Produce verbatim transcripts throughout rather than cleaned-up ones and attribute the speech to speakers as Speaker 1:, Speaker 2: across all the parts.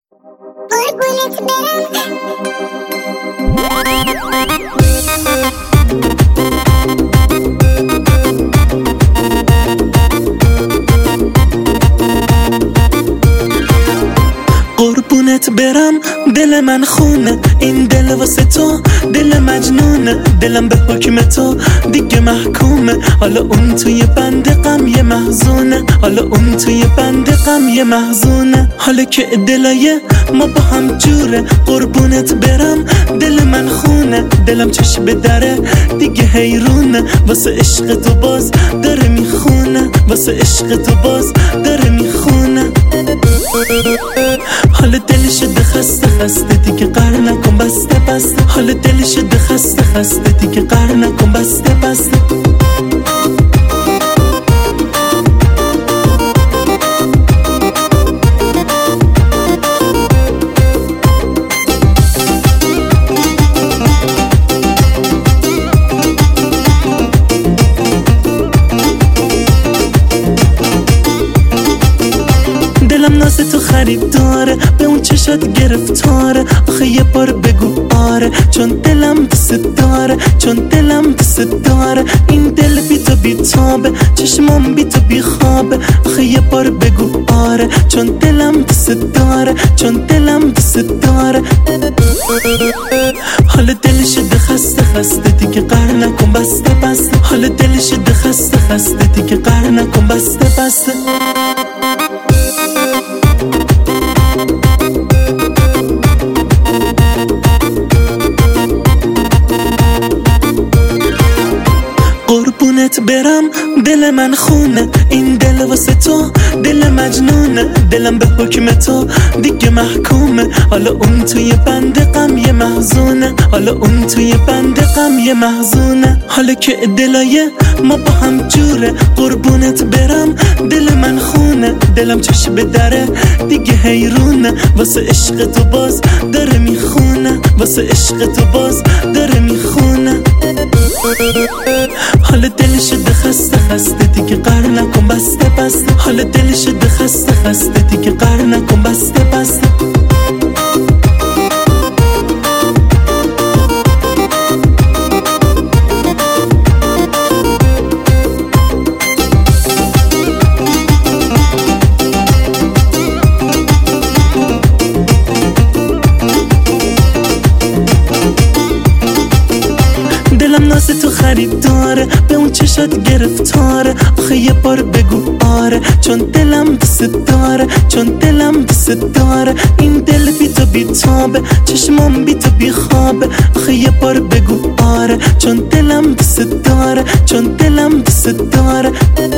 Speaker 1: قربونت برم
Speaker 2: قربونت برم دل من خونه، این دل واسه تو دل مجنونه، دلم به حکم تو دیگه محکومه، حالا اون توی بند غم یه محزونه، حالا اون توی بند غم یه محزونه، حالا که دلای ما با هم جوره. قربونت برم دل من خونه، دلم چشم به دره دیگه حیرونه، واسه عشق تو باز داره میخونه، واسه عشق تو باز داره میخونه. حالا دل شده خسته خسته دیگه قهر نکن بسته بسته، حالا دل شده خسته خسته دیگه قهر نکن بسته بسته. دلم ناز تو خرید داره، به اون چشات گرفتاره، آخه یه بار بگو آره، چون دلم دوست داره، چون دلم دوست داره. این دل بی تو بی تابه، چشمام بی تو بی خوابه، آخه یه بار بگو آره، چون دلم دوست داره، چون دلم دوست داره. حالا دل شده خسته خسته دیگه قهر نکن بسته بسته، حالا دل شده خسته خسته دیگه قهر نکن بسته بسته. قربونت برم دل من خونه، این دل واسه تو دل مجنونه، دلم به حکم تو دیگه محکومه، حالا اون توی بند غم یه محزونه، حالا اون توی بند غم یه محزونه، حالا که دلای ما با هم جوره. قربونت برم دل من خونه، دلم چشم به دره دیگه حیرونه، واسه عشق تو باز داره میخونه، واسه عشق تو باز داره میخونه. حالا دل شده خسته خسته دیگه قهر نکن بسته بسته، حالا دل شده خسته خسته دیگه قهر نکن بسته بسته. دلم ناز تو خرید داره، به اون چشات گرفتاره، آخه یه بار بگو آره، چون دلم دوست داره، چون دلم دوست داره. این دل بی تو بی تابه، چشمام بی تو بی خوابه، آخه یه بار بگو آره، چون دلم دوست داره، چون دلم دوست داره.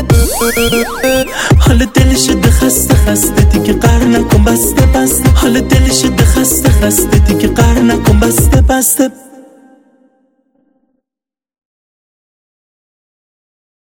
Speaker 2: حالا دل شده خسته خسته دیگه قهر نکن بسته بسته، حالا دل شده خسته خسته دیگه قهر نکن بسته بسته.